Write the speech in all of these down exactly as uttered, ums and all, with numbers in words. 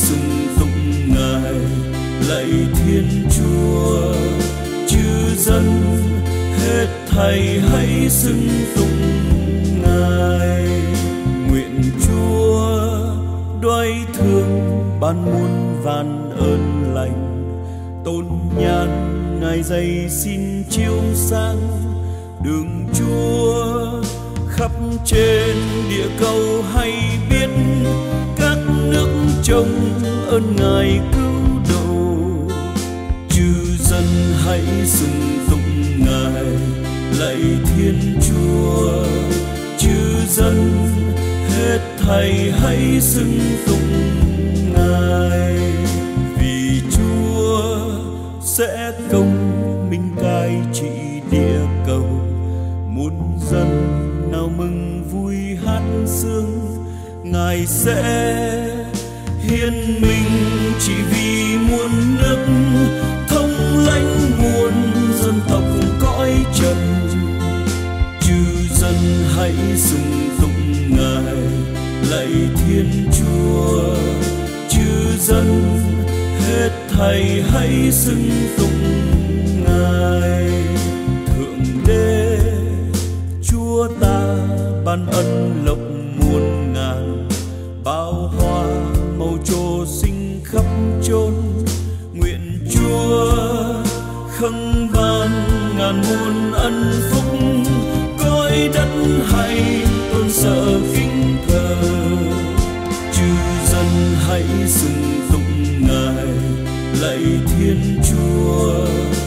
xưng tụng Ngài, lạy Thiên Chúa. Chư dân hết thảy hãy xưng tụng Ngài. Nguyện Chúa đoái thương ban muôn vàn ơn lành, tôn nhàn Ngài dày xin chiếu sáng đường Chúa. Khắp trên địa cầu hay biết các nước trông ơn Ngài cứu độ. Chư dân hãy xưng tụng Ngài, lạy Thiên Chúa. Chư dân hết thảy hãy xưng tụng Ngài. Vì Chúa sẽ công minh cai trị địa cầu, muôn dân nào mừng vui hát sướng. Ngài sẽ hiên minh chỉ vì muôn nước, thống lãnh muôn dân tộc cõi trần. Chư dân hãy xưng tụng Ngài, lạy Thiên Chúa. Chư dân hết thảy hãy xưng tụng Ngài. Thượng Đế Chúa ta ban ân lộc muôn ngàn, bao hoa màu trổ xinh khắp chốn. Nguyện Chúa khâng ban ngàn muôn ân phúc, cõi đất hãy tôn sợ kính thờ. Chư dân hãy xưng tụng Ngài, lạy Thiên Chúa.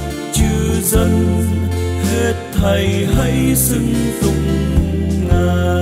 Chư dân hết thảy hãy xưng tụng Ngài.